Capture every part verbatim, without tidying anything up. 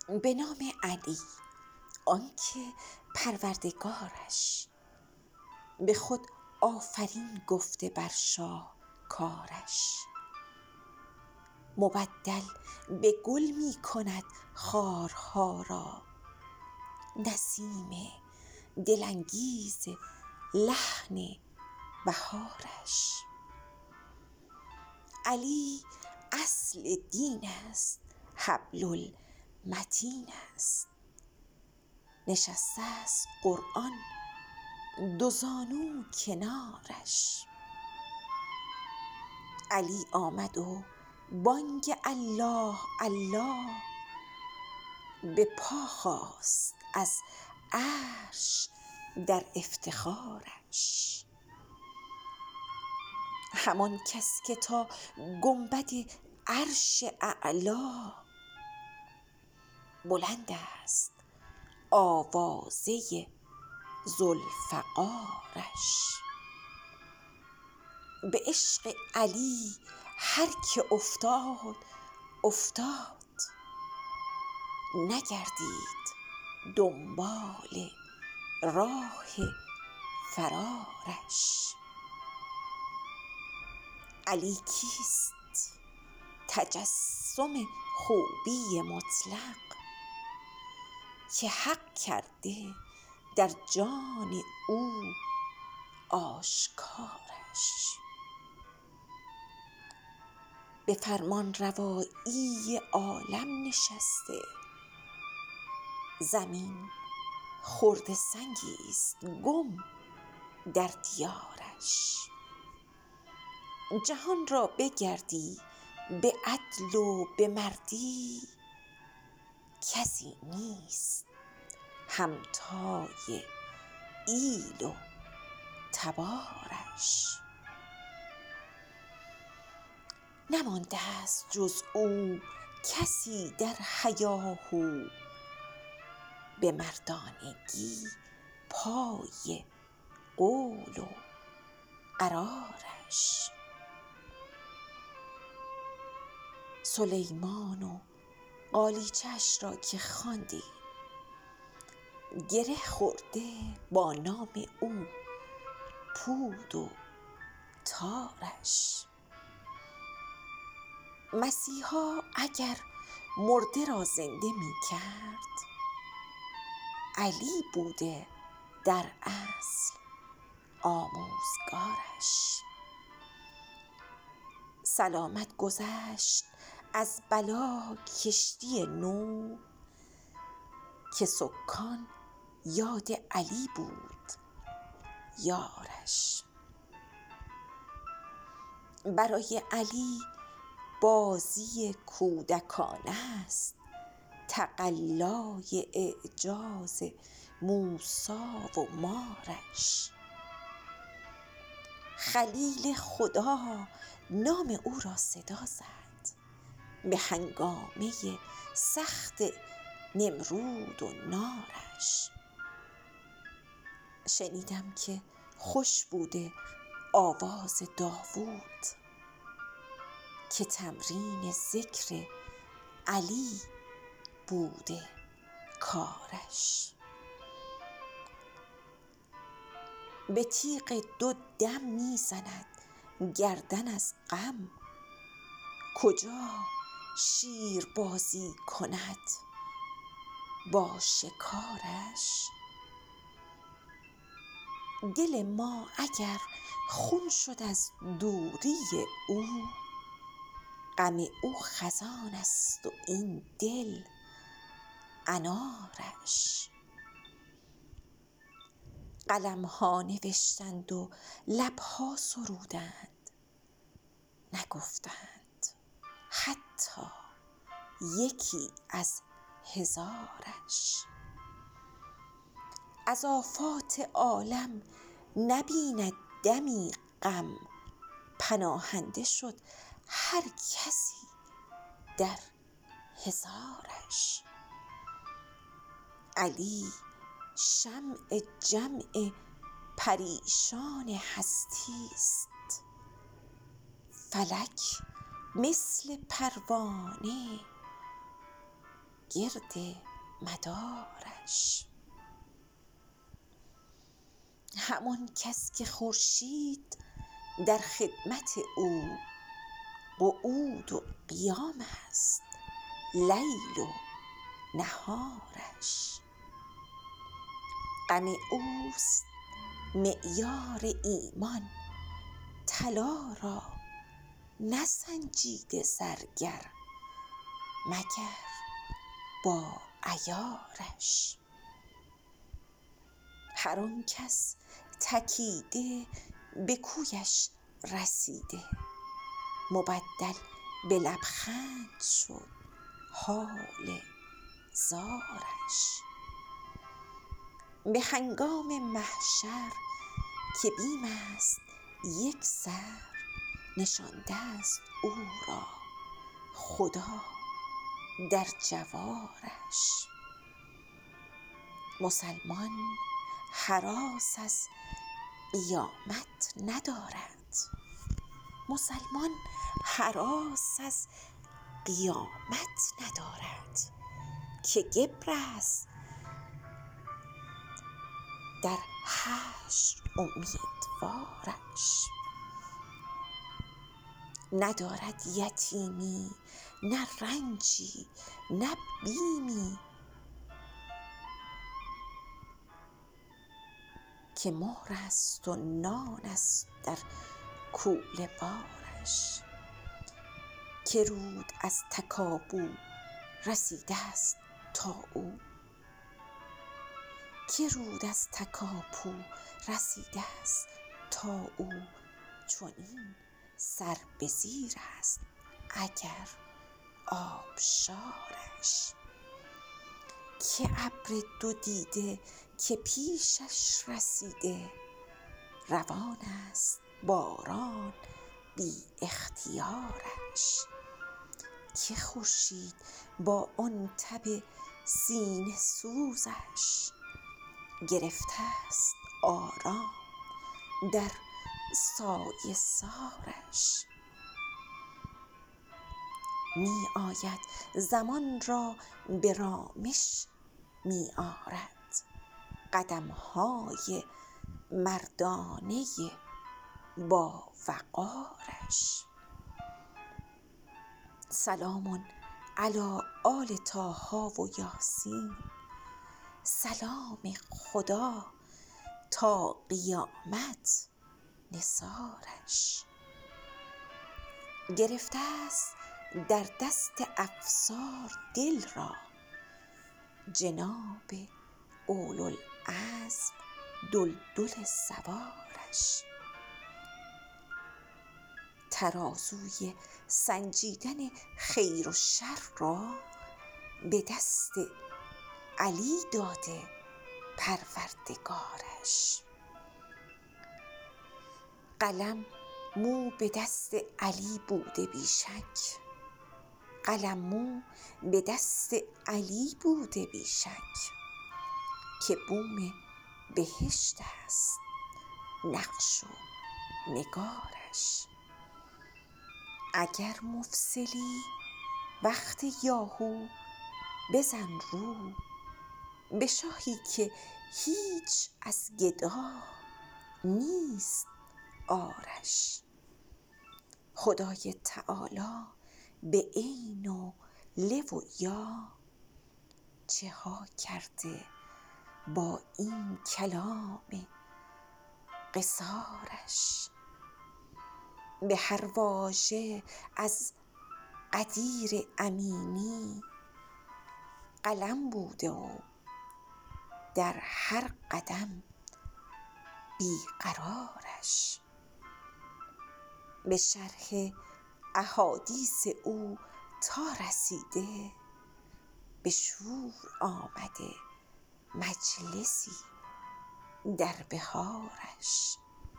به نام علی، آنکه پروردگارش به خود آفرین گفته بر شاه کارش. مبدل به گل می کند خارها را، نسیم دلانگیز لحن بهارش. علی اصل دین است، حبل المتین است، نشسته است قرآن دو زانو کنارش. علی آمد و بانگ الله الله به پا خاست از عرش در افتخارش. همان کس که تا گنبد عرش اعلی بلند است آوازه ذوالفقارش. به عشق علی هر که افتاد افتاد، نگردید دنبال راه فرارش. علی کیست؟ تجسم خوبی مطلق که حق کرده در جان او آشکارش. به فرمانروایی عالم نشسته، زمین خرده سنگی است گم در دیارش. جهان را بگردی به عدل و به مردی، کسی نیست همتای ایل و تبارش. نمانده است جز او کسی در هیاهو، به مردانگی پای قول و قرارش. سلیمان و قالیچه اش را که خواندی، گره خورده با نام او پود و تارش. مسیحا اگر مرده را زنده می کرد، علی بوده در اصل آموزگارش. سلامت گذشت از بلا کشتی نوح، که سکان یاد علی بود یارش. برای علی بازی کودکانه است تقلای اعجاز موسی و مارش. خلیل خدا نام او را صدا زد، به هنگامه سخت نمرود و نارش. شنیدم که خوش بوده آواز داوود، که تمرین ذکر علی بوده کارش. به تیغ دو دم می زند گردن از غم، کجا شیر بازی کند با شکارش. دل ما اگر خون شد از دوری او، غم او خزان است و این دل انارش. قلم ها نوشتند و لب ها سرودند، نگفتند حتی یکی از هزارش. از آفات عالم نبیند دمی غم، پناهنده شد هر کسی در هزارش. علی شمع جمع پریشان هستی است، فلک مثل پروانه گرد مدارش. همان کس که خورشید در خدمت او، قعود و قیام است لیل و نهارش. غم اوست معیار ایمان طلا را نسنجیده زرگر مگر با عیارش. هر آن کس تکیده به کویش رسیده، مبدل به لبخند شد حال زارش. به هنگام محشر که بیم است یک سر، نشانده است او را خدا در جوارش. مسلمان هراس از قیامت ندارد، مسلمان هراس از قیامت ندارد که گبر است در حشر امیدوارش. ندارد یتیمی نه رنجی نه بیمی، که مهر است و نان است در کوله بارش. که رود از تکاپو رسیده است تا او، که رود از تکاپو رسیده است تا او، چنین سر به زیر است اگر آبشارش. که ابر دو دیده که پیشش رسیده، روان است باران بی اختیارش. که خورشید با آن تب سینه سوزش، گرفته است آرام در سایه سارش. می آید زمان را به رامش می آرد، قدم های مردانه با وقارش. سلام علی آل طه و یاسین، سلام خدا تا قیامت نثارش. گرفته است در دست افسار دل را، جناب اولوالعزم دلدل سوارش. ترازوی سنجیدن خیر و شر را به دست علی داده پروردگارش. قلم مو به دست علی بوده بی شک، قلم مو به دست علی بوده بی شک، که بوم بهشت است نقش و نگارش. اگر مفصلی وقت یاهو بزن رو، به شاهی که هیچ از گدا نیست عارش. خدای تعالی به عین و له و یا، چه ها کرده با این کلام قصارش. به هر واژه از قدیر امینی قلم بوده و در هر قدم بیقرارش. به شرح احادیث او تا رسیده، به شور آمده مجلسی در بهارش.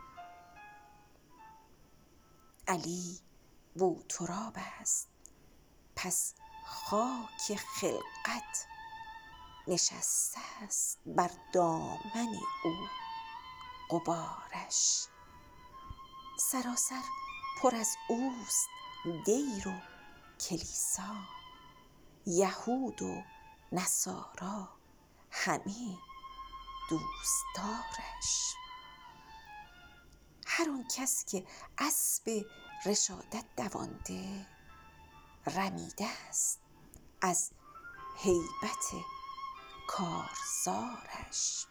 علی بوتراب است پس خاک خلقت نشسته است بر دامن او غبارش. سراسر پر از اوست دیر و کلیسا، یهود و نصارا همه دوستدارش. هر آن کس که اسب رشادت دوانده، رمیده است از هیبت کارزارش.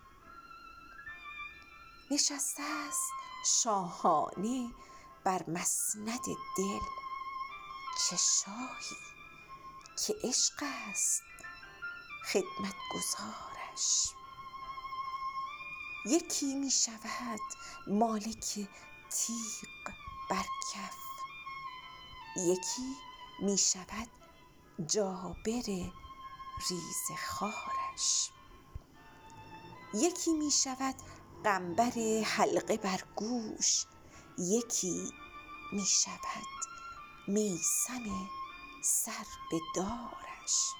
نشسته است شاهانه بر مسند دل، چه شاهی که عشق است خدمتگزارش. یکی می شود مالک تیغ بر کف، یکی می شود جابر ریزه خوارش. یکی می شود قنبر حلقه بر گوش، یکی می شود میثم سر به دارش.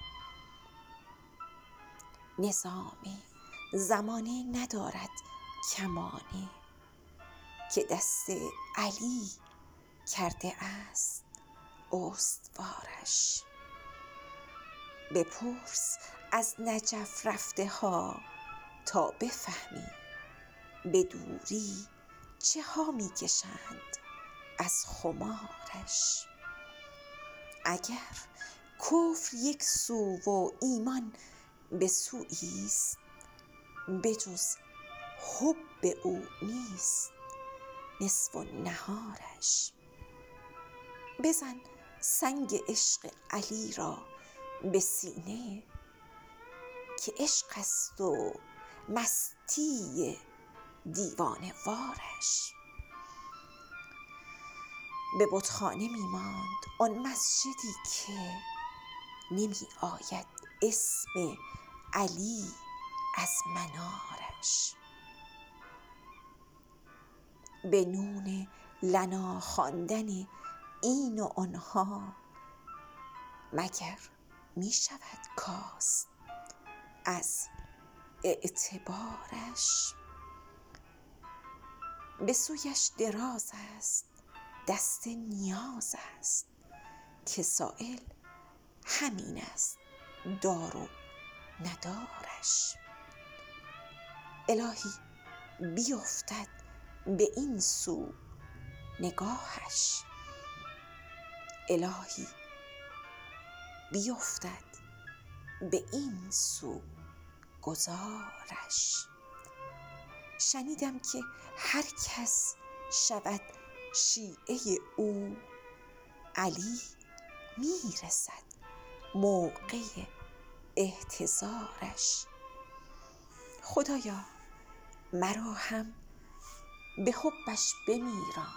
نظام زمانه ندارد کمانه، که دست علی کرده است استوارش. بپرس از نجف رفته ها تا بفهمی، به دوری چه ها می کشند از خمارش. اگر کفر یک سو و ایمان به سویی است، به جز حب او نیست نصف النهارش. بزن سنگ عشق علی را به سینه، که عشق است و مستی دیوانه وارش. به بتخانه می ماند آن مسجدی که نمی آید اسم علی از منارش. به نون لنا خواندن این و آنها، مگر می شود کاست از اعتبارش. به سویش دراز است دست نیاز است، که سایل همین است دار و ندارش. الهی بیفتد به این سو نگاهش، الهی بیفتد به این سو گذارش. شنیدم که هر کس شود شیعه او، علی می رسد موقع احتضارش. خدایا مرا هم به حبش بمیران،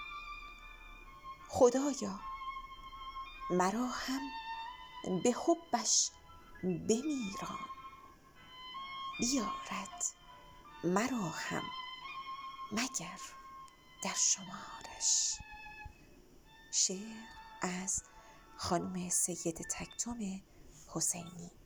خدایا مرا هم به حبش بمیران. بیارد مرا هم مگر در شمارش. شعر از خانم سید تکتم حسینی.